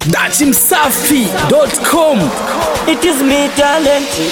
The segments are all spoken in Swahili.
datimsafi.com. It is me talented.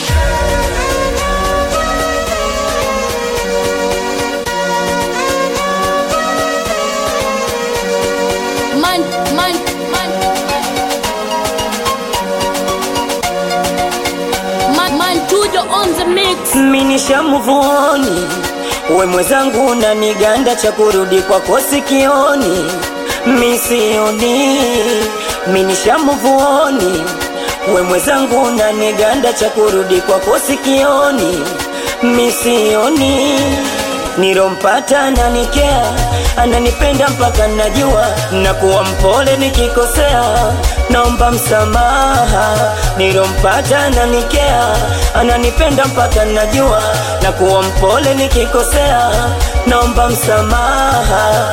Man Tujo on the mix. Minisha mvuoni, we mwezangu unaniganda, cha kurudi kwako sikioni, misioni. Minisha mvuoni, we mwezangu unaniganda, cha kurudi kwako sikioni, misioni. Nilompata ananikea, ananipenda mpaka najua, na kuwa mpole nikikosea, naomba msamaha. Nilompata ananikea, ananipenda mpaka najua, na kuwa mpole nikikosea, naomba msamaha.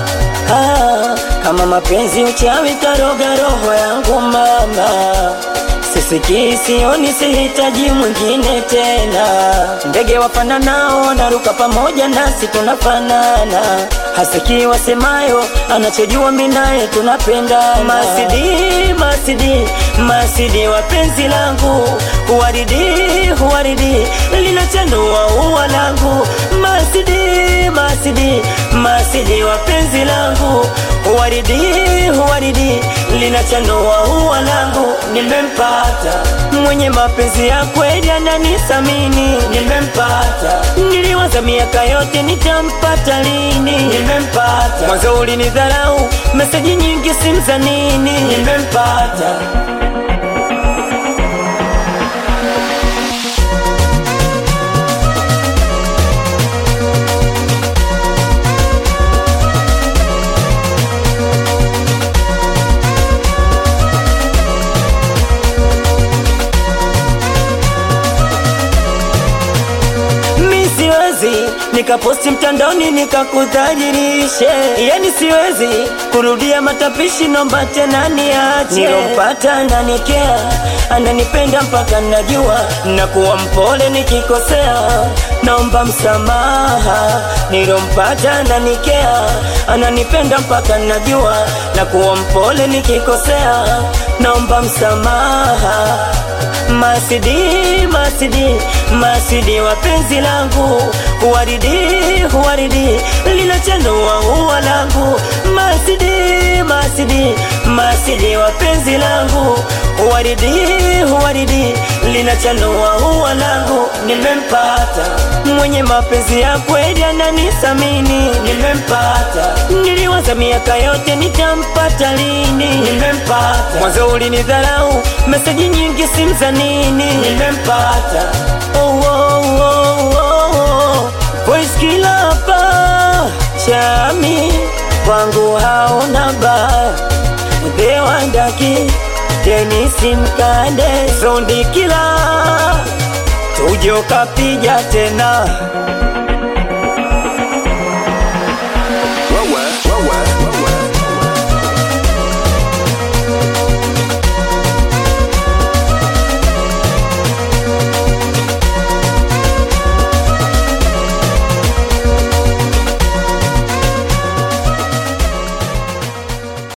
Kama mapenzi uchawi karoga roho yangu mama, sisikii sioni, sihitaji mwingine tena. Ndege wafananao naruka pamoja, nasi tunafanana. Hasikii wasemayo, anachojua mimi naye tunapendana. Masidi, masidi, masidi wa penzi langu, huwaridi, huwaridi, linachanua ua langu. Masidi, masidi, masidi wa penzi langu, huwaridi, huwaridi, linachanua ua langu. Nimempata mwenye mapenzi ya kweli, ananisamini. Nimempata, niliwaza miaka yote nitampata lini. Nimempata, mwanzo ulinidharau, meseji nyingi simu za nini. Nimempata. Nikaposti mtandaoni nikakudhalilishe, yani siwezi kurudia matapishi, nomba tena niache. Nilompata ananikea, ananipenda mpaka najua, na kuwa mpole nikikosea, naomba msamaha. Nilompata ananikea, ananipenda mpaka najua, na kuwa mpole nikikosea, naomba msamaha. Masidi, masidi, masidi wa penzi langu, huwaridi, huwaridi, linachanua ua langu. Masidi, masidi, masidi wa penzi langu, huwaridi, huwaridi, linachanua ua langu. Nimempata mwenye mapenzi ya kweli, ananisamini. Nimempata, niliwaza miaka yote nitampata lini. Nimempata, mwanzo ulinidharau, meseji nyingi simu za nini. Nimempata. Oh, oh, oh, oh, oh. Voice kila hapa chami wangu haona baya, Dewandaki Denisi Mkande Zondi kila Tujo kapija tena.